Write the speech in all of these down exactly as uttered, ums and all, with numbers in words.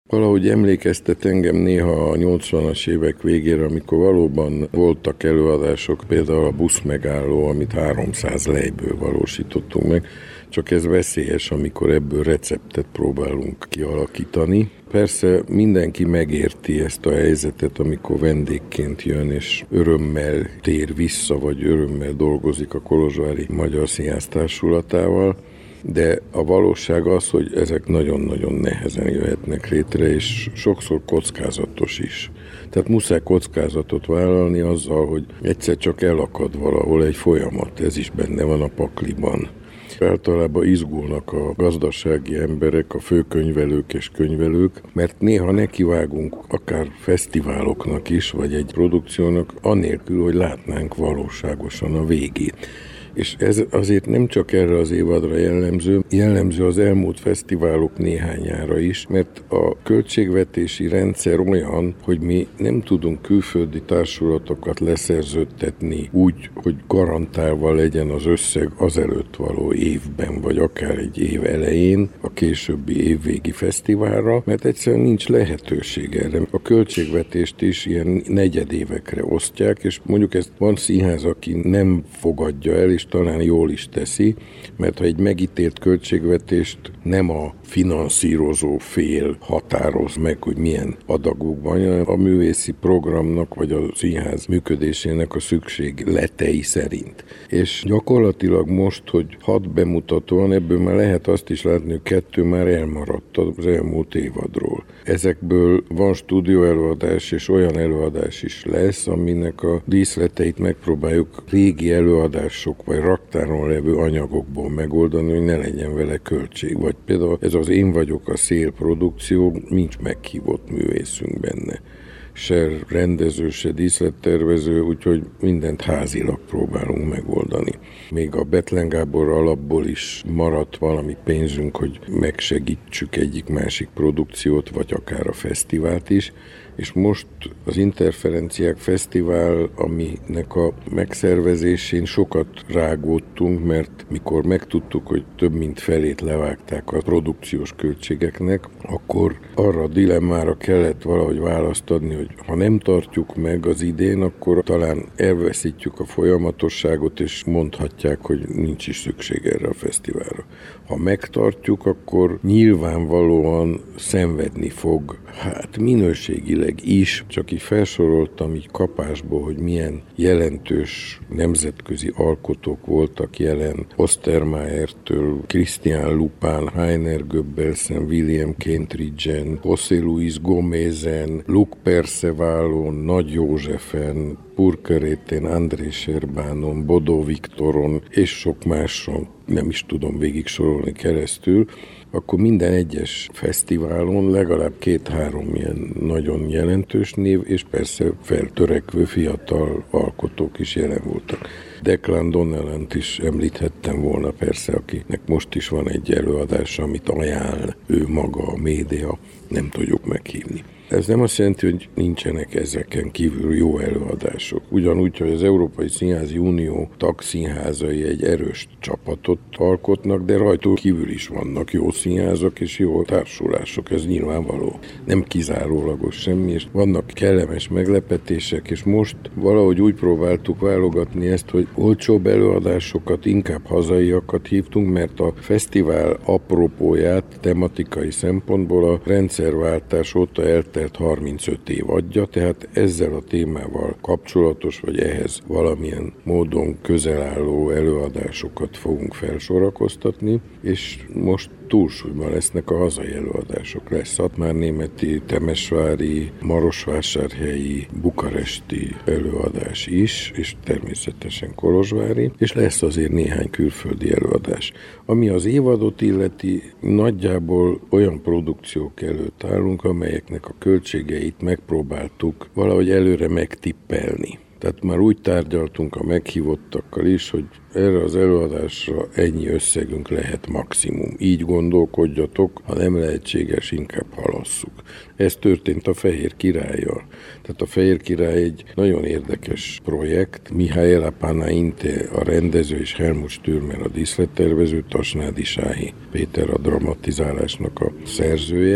Valahogy emlékeztet engem néha a nyolcvanas évek végére, amikor valóban voltak előadások, például a buszmegálló, amit háromszáz lejből valósítottunk meg, csak ez veszélyes, amikor ebből receptet próbálunk kialakítani. Persze mindenki megérti ezt a helyzetet, amikor vendégként jön, és örömmel tér vissza, vagy örömmel dolgozik a Kolozsvári Magyar Színház Társulatával, de a valóság az, hogy ezek nagyon-nagyon nehezen jöhetnek létre, és sokszor kockázatos is. Tehát muszáj kockázatot vállalni azzal, hogy egyszer csak elakad valahol egy folyamat, ez is benne van a pakliban. Általában izgulnak a gazdasági emberek, a főkönyvelők és könyvelők, mert néha nekivágunk akár fesztiváloknak is, vagy egy produkciónak, anélkül, hogy látnánk valóságosan a végét. És ez azért nem csak erre az évadra jellemző, jellemző az elmúlt fesztiválok néhányára is, mert a költségvetési rendszer olyan, hogy mi nem tudunk külföldi társulatokat leszerződtetni úgy, hogy garantálva legyen az összeg azelőtt való évben, vagy akár egy év elején, a későbbi évvégi fesztiválra, mert egyszerűen nincs lehetőség erre. A költségvetést is ilyen negyedévekre osztják, és mondjuk ezt van színház, aki nem fogadja el, és talán jól is teszi, mert ha egy megítélt költségvetést nem a finanszírozó fél határoz meg, hogy milyen adagokban, hanem a művészi programnak vagy a színház működésének a szükségletei szerint. És gyakorlatilag most, hogy hat bemutató van, ebből már lehet azt is látni, hogy kettő már elmaradt az elmúlt évadról. Ezekből van stúdióelőadás, és olyan előadás is lesz, aminek a díszleteit megpróbáljuk régi előadások vagy raktáron levő anyagokból megoldani, hogy ne legyen vele költség. Vagy például ez az Én vagyok a szél produkció, nincs meghívott művészünk benne. Se rendező, se díszlettervező, úgyhogy mindent házilag próbálunk megoldani. Még a Bethlen Gábor alapból is maradt valami pénzünk, hogy megsegítsük egyik-másik produkciót, vagy akár a fesztivált is, és most az Interferenciák Fesztivál, aminek a megszervezésén sokat rágódtunk, mert mikor megtudtuk, hogy több mint felét levágták a produkciós költségeknek, akkor arra a dilemmára kellett valahogy választ adni, hogy ha nem tartjuk meg az idén, akkor talán elveszítjük a folyamatosságot, és mondhatják, hogy nincs is szükség erre a fesztiválra. Ha megtartjuk, akkor nyilvánvalóan szenvedni fog, hát minőségileg is, csak így felsoroltam így kapásból, hogy milyen jelentős nemzetközi alkotók voltak jelen, Ostermayertől, Christian Lupán, Heiner Goebbelsen, William Kentridgen, José Luis Gómezen, Luc Percevallon, Nagy Józsefen, Purkerétén, André Serbánon, Bodó Viktoron és sok máson, nem is tudom végig sorolni keresztül, akkor minden egyes fesztiválon legalább két-három ilyen nagyon jelentős név, és persze feltörekvő fiatal alkotók is jelen voltak. Declan Donnellant is említhettem volna persze, akinek most is van egy előadása, amit ajánl ő maga, a média, nem tudjuk meghívni. Ez nem azt jelenti, hogy nincsenek ezeken kívül jó előadások. Ugyanúgy, hogy az Európai Színházi Unió tagszínházai egy erős csapatot alkotnak, de rajtuk kívül is vannak jó színházak és jó társulások, ez nyilvánvaló. Nem kizárólagos semmi, és vannak kellemes meglepetések, és most valahogy úgy próbáltuk válogatni ezt, hogy olcsóbb előadásokat, inkább hazaiakat hívtunk, mert a fesztivál apropóját tematikai szempontból a rendszerváltás óta eltelt harmincöt év adja, tehát ezzel a témával kapcsolatos, vagy ehhez valamilyen módon közel álló előadásokat fogunk felsorakoztatni, és most túlsúlyban lesznek a hazai előadások. Lesz szatmárnémeti, temesvári, marosvásárhelyi, bukaresti előadás is, és természetesen kolozsvári, és lesz azért néhány külföldi előadás. Ami az évadot illeti, nagyjából olyan produkciók előtt állunk, amelyeknek a költségeit megpróbáltuk valahogy előre megtippelni. Tehát már úgy tárgyaltunk a meghívottakkal is, hogy erre az előadásra ennyi összegünk lehet maximum. Így gondolkodjatok, ha nem lehetséges, inkább halasszuk. Ez történt a Fehér Királlyal. Tehát a Fehér Király egy nagyon érdekes projekt. Mihály Panainte a rendező és Helmut Stürmer a díszlettervező, Tasnádi Sáhi Péter a dramatizálásnak a szerzője.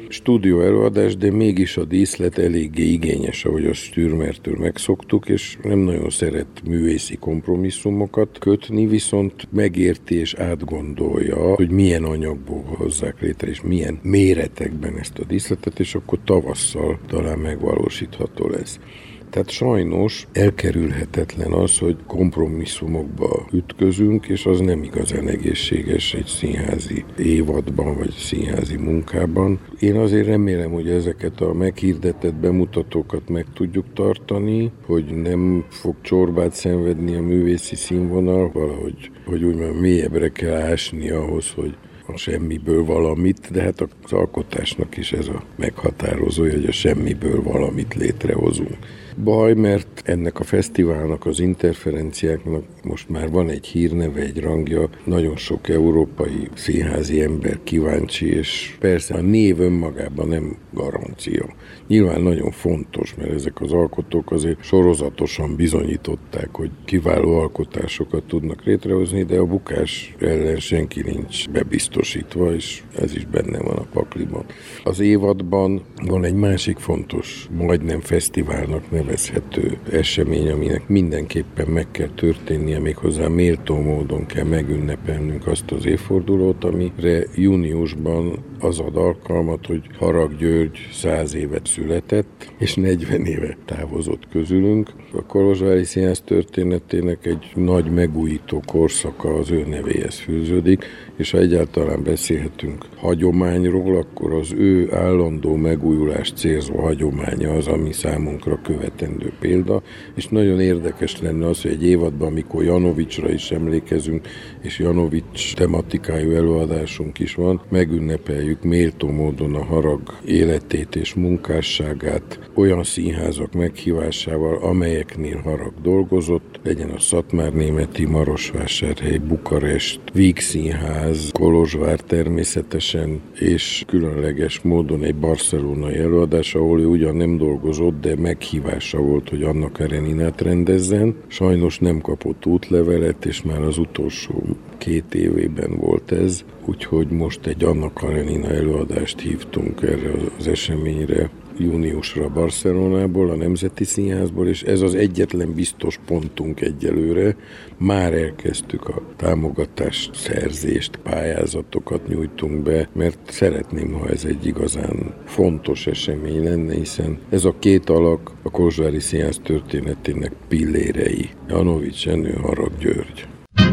stúdió előadás, de mégis a díszlet eléggé igényes, ahogy a Stürmertől megszoktuk, és nem nagyon szeret művészi kompromisszumokat kötni, viszont megérti és átgondolja, hogy milyen anyagból hozzák létre, és milyen méretekben ezt a díszletet, és akkor tavasszal talán megvalósítható lesz. Tehát sajnos elkerülhetetlen az, hogy kompromisszumokba ütközünk, és az nem igazán egészséges egy színházi évadban, vagy színházi munkában. Én azért remélem, hogy ezeket a meghirdetett bemutatókat meg tudjuk tartani, hogy nem fog csorbát szenvedni a művészi színvonal, valahogy hogy úgymond mélyebbre kell ásni ahhoz, hogy a semmiből valamit, de hát az alkotásnak is ez a meghatározója, hogy a semmiből valamit létrehozunk. Baj, mert ennek a fesztiválnak, az interferenciáknak most már van egy hírneve, egy rangja, nagyon sok európai színházi ember kíváncsi, és persze a név önmagában nem garancia. Nyilván nagyon fontos, mert ezek az alkotók azért sorozatosan bizonyították, hogy kiváló alkotásokat tudnak létrehozni, de a bukás ellen senki nincs bebiztosítva, és ez is benne van a pakliban. Az évadban van egy másik fontos, majdnem fesztiválnak nevezhető esemény, aminek mindenképpen meg kell történnie, méghozzá méltó módon kell megünnepelnünk azt az évfordulót, amire júniusban az ad alkalmat, hogy Harag György száz évet született, és negyven éve távozott közülünk. A Kolozsvári Színház történetének egy nagy megújító korszaka az ő nevéhez fűződik, és ha egyáltalán beszélhetünk hagyományról, akkor az ő állandó megújulást célzó hagyománya az, ami számunkra követendő példa, és nagyon érdekes lenne az, hogy egy évadban, amikor Janovicsra is emlékezünk, és Janovics tematikájú előadásunk is van, megünnepeljük méltó módon a Harag életét és munkásságát olyan színházak meghívásával, amelyeknél Harag dolgozott, legyen a Szatmárnémeti, Marosvásárhely, Bukarest, Vígszínház, Kolozsvár természetesen, és különleges módon egy barcelonai előadás, ahol ő ugyan nem dolgozott, de meghívása volt, hogy Anna Kareninát rendezzen. Sajnos nem kapott útlevelet, és már az utolsó két évében volt ez, úgyhogy most egy Anna Karenina előadást hívtunk erre az eseményre júniusra Barcelonából, a Nemzeti Színházból, és ez az egyetlen biztos pontunk egyelőre. Már elkezdtük a támogatás szerzést, pályázatokat nyújtunk be, mert szeretném, ha ez egy igazán fontos esemény lenne, hiszen ez a két alak a Kolozsvári Színház történetének pillérei. Janovics Jenő, Harag György.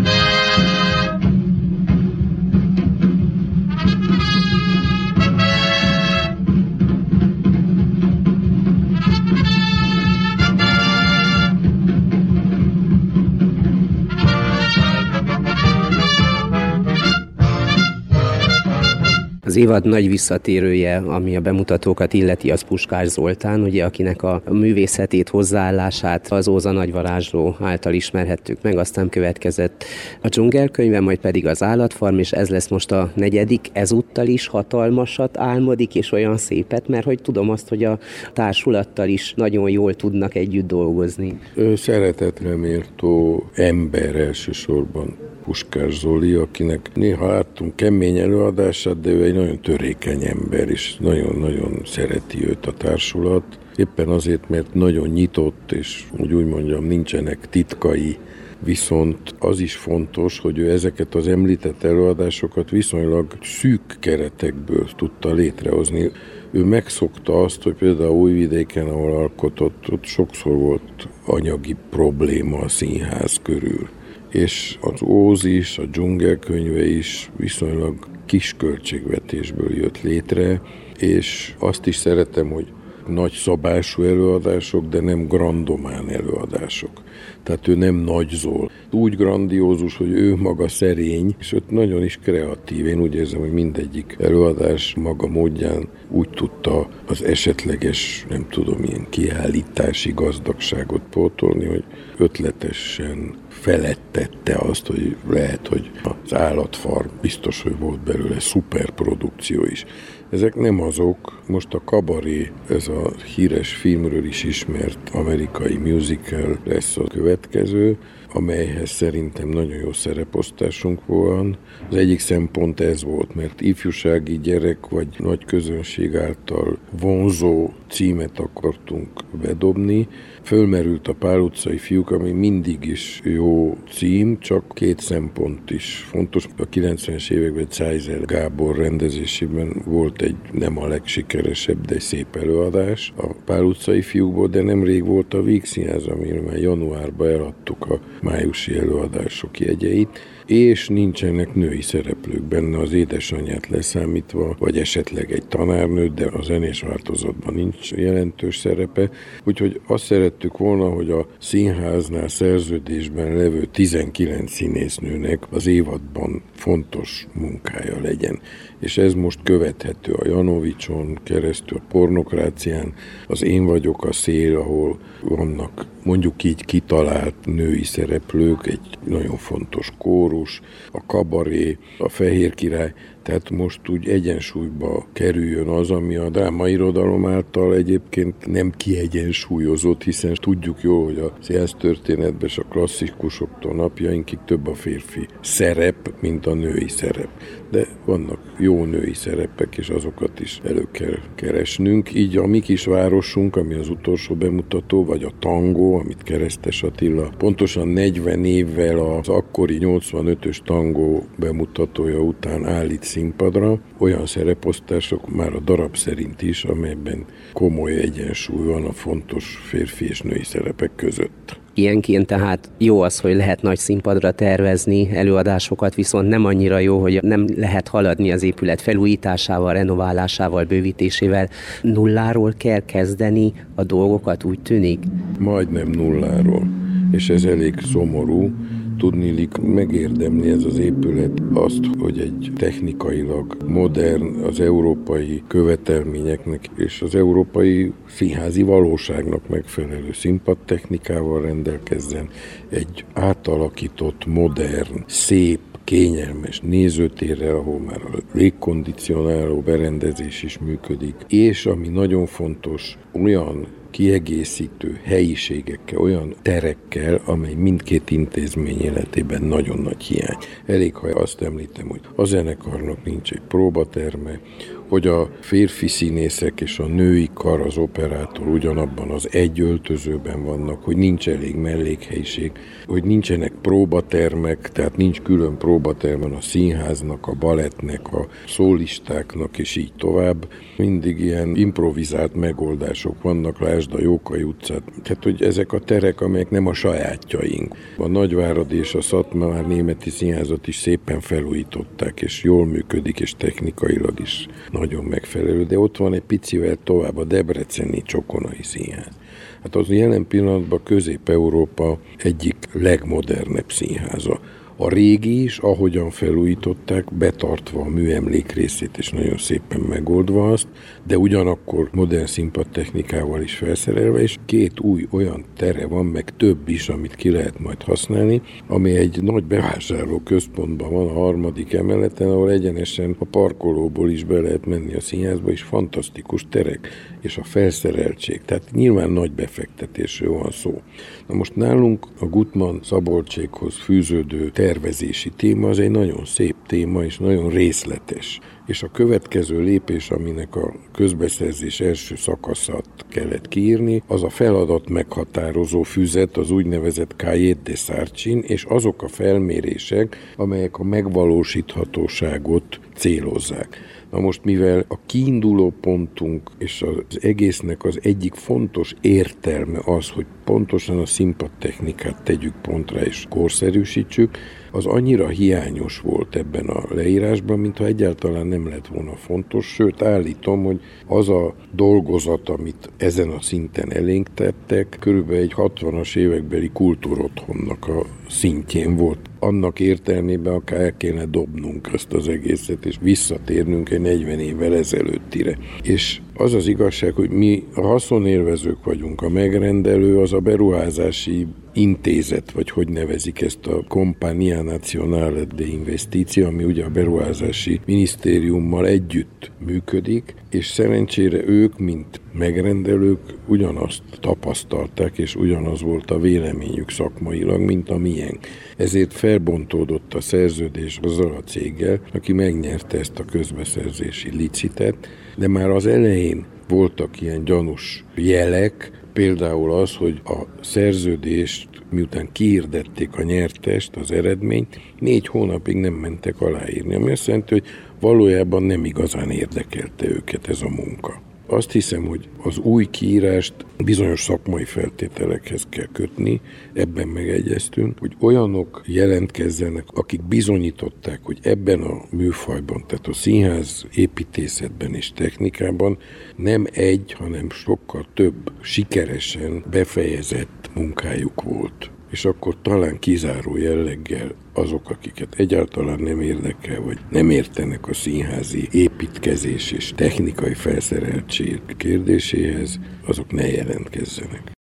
Az évad nagy visszatérője, ami a bemutatókat illeti, az Puskás Zoltán, ugye, akinek a művészetét, hozzáállását az Óza nagyvarázsló által ismerhettük meg, aztán következett a Dzsungelkönyve, majd pedig az Állatfarm, és ez lesz most a negyedik, ezúttal is hatalmasat álmodik, és olyan szépet, mert hogy tudom azt, hogy a társulattal is nagyon jól tudnak együtt dolgozni. Ő szeretetre méltó ember elsősorban. Puskás Zoli, akinek néha láttunk kemény előadását, de ő egy nagyon törékeny ember, és nagyon-nagyon szereti őt a társulat. Éppen azért, mert nagyon nyitott, és úgy, úgy mondjam, nincsenek titkai, viszont az is fontos, hogy ő ezeket az említett előadásokat viszonylag szűk keretekből tudta létrehozni. Ő megszokta azt, hogy például Újvidéken, ahol alkotott, ott sokszor volt anyagi probléma a színház körül. És az Óz is, a Dzsungelkönyve is viszonylag kis költségvetésből jött létre, és azt is szeretem, hogy nagy szabású előadások, de nem grandomán előadások. Tehát ő nem nagyzol. Úgy grandiózus, hogy ő maga szerény, és őt nagyon is kreatív. Én úgy érzem, hogy mindegyik előadás maga módján úgy tudta az esetleges, nem tudom, ilyen kiállítási gazdagságot pótolni, hogy ötletesen felettette azt, hogy lehet, hogy az Állatfarm biztos, hogy volt belőle szuperprodukció is. Ezek nem azok, most a Kabaré, ez a híres filmről is ismert amerikai musical lesz a következő, amelyhez szerintem nagyon jó szereposztásunk van. Az egyik szempont ez volt, mert ifjúsági gyerek vagy nagy közönség által vonzó címet akartunk bedobni. Fölmerült a Pál utcai fiúk, ami mindig is jó cím, csak két szempont is fontos. A kilencvenes években Csájzer Gábor rendezésében volt egy nem a legsikeresebb, de szép előadás a Pál utcai fiúkból, de nemrég volt a Víg Színház, amiről már januárban eladtuk a májusi előadások jegyeit, és nincsenek női szereplők benne, az édesanyját leszámítva, vagy esetleg egy tanárnőt, de a zenés változatban nincs jelentős szerepe. Úgyhogy azt szerettük volna, hogy a színháznál szerződésben levő tizenkilenc színésznőnek az évadban fontos munkája legyen. És ez most követhető a Janovicson keresztül, a Pornokrácián, az Én vagyok a szél, ahol vannak mondjuk így kitalált női szereplők, egy nagyon fontos kórus, a Kabaré, a Fehér Király, tehát most úgy egyensúlyba kerüljön az, ami a drámairodalom által egyébként nem kiegyensúlyozott, hiszen tudjuk jól, hogy a színháztörténetben és a klasszikusoktól napjainkig több a férfi szerep, mint a női szerep. De vannak jó női szerepek, és azokat is elő kell keresnünk. Így a mi kis városunk, ami az utolsó bemutató, vagy a Tangó, amit Keresztes Attila pontosan negyven évvel az akkori nyolcvanötös tangó bemutatója után állít színpadra, olyan szereposztások már a darab szerint is, amelyben komoly egyensúly van a fontos férfi és női szerepek között. Ilyenként tehát jó az, hogy lehet nagy színpadra tervezni előadásokat, viszont nem annyira jó, hogy nem lehet haladni az épület felújításával, renoválásával, bővítésével. Nulláról kell kezdeni a dolgokat, úgy tűnik? Majdnem nulláról, és ez elég szomorú. Tudniillik, megérdemli ez az épület azt, hogy egy technikailag modern, az európai követelményeknek és az európai színházi valóságnak megfelelő színpadtechnikával rendelkezzen, egy átalakított, modern, szép, kényelmes nézőtérrel, ahol már a légkondicionáló berendezés is működik, és ami nagyon fontos, olyan kiegészítő helyiségekkel, olyan terekkel, amely mindkét intézmény életében nagyon nagy hiány. Elég, ha azt említem, hogy a zenekarnak nincs egy próbaterme, hogy a férfi színészek és a női kar, az operátor ugyanabban az egy öltözőben vannak, hogy nincs elég mellékhelyiség, hogy nincsenek próbatermek, tehát nincs külön próbatermen a színháznak, a balettnek, a szólistáknak, és így tovább. Mindig ilyen improvizált megoldások vannak, lásd a Jókai utcát. Tehát, hogy ezek a terek, amelyek nem a sajátjaink. A Nagyvárad és a Szatmár Németi Színházat is szépen felújították, és jól működik, és technikailag is nagyon megfelelő, de ott van egy picivel tovább a Debreceni Csokonai Színház. Hát az jelen pillanatban Közép-Európa egyik legmodernebb színháza. A régi is, ahogyan felújították, betartva a műemlék részét, és nagyon szépen megoldva azt, de ugyanakkor modern színpadtechnikával is felszerelve, és két új olyan tere van, meg több is, amit ki lehet majd használni, ami egy nagy bevásárló központban van, a harmadik emeleten, ahol egyenesen a parkolóból is be lehet menni a színházba, és fantasztikus terek, és a felszereltség. Tehát nyilván nagy befektetésről van szó. Na most nálunk a Gutmann Szabolcsékhoz fűződő tervezési téma az egy nagyon szép téma, és nagyon részletes. És a következő lépés, aminek a közbeszerzés első szakaszát kellett kiírni, az a feladat meghatározó füzet, az úgynevezett Cahiers de Sarchin, és azok a felmérések, amelyek a megvalósíthatóságot célozzák. Na most, mivel a kiinduló pontunk és az egésznek az egyik fontos értelme az, hogy pontosan a színpadtechnikát tegyük pontra és korszerűsítsük, az annyira hiányos volt ebben a leírásban, mintha egyáltalán nem lett volna fontos, sőt állítom, hogy az a dolgozat, amit ezen a szinten elénk tettek, körülbelül egy hatvanas évekbeli kultúrotthonnak a szintjén volt. Annak értelmében akár el kéne dobnunk ezt az egészet, és visszatérnünk egy negyven évvel ezelőttire. És Az az igazság, hogy mi a haszonélvezők vagyunk, a megrendelő az a beruházási intézet, vagy hogy nevezik ezt a Compagnia Nazionale de Investizioni, ami ugye a beruházási minisztériummal együtt működik, és szerencsére ők, mint megrendelők ugyanazt tapasztalták, és ugyanaz volt a véleményük szakmailag, mint a miénk. Ezért felbontódott a szerződés azzal a céggel, aki megnyerte ezt a közbeszerzési licitet, de már az elején voltak ilyen gyanús jelek, például az, hogy a szerződést, miután kihirdették a nyertest, az eredményt, négy hónapig nem mentek aláírni, ami azt jelenti, hogy valójában nem igazán érdekelte őket ez a munka. Azt hiszem, hogy az új kiírást bizonyos szakmai feltételekhez kell kötni, ebben megegyeztünk, hogy olyanok jelentkezzenek, akik bizonyították, hogy ebben a műfajban, tehát a színház építészetben és technikában nem egy, hanem sokkal több sikeresen befejezett munkájuk volt. És akkor talán kizáró jelleggel azok, akiket egyáltalán nem érdekel, vagy nem értenek a színházi építkezés és technikai felszereltség kérdéséhez, azok ne jelentkezzenek.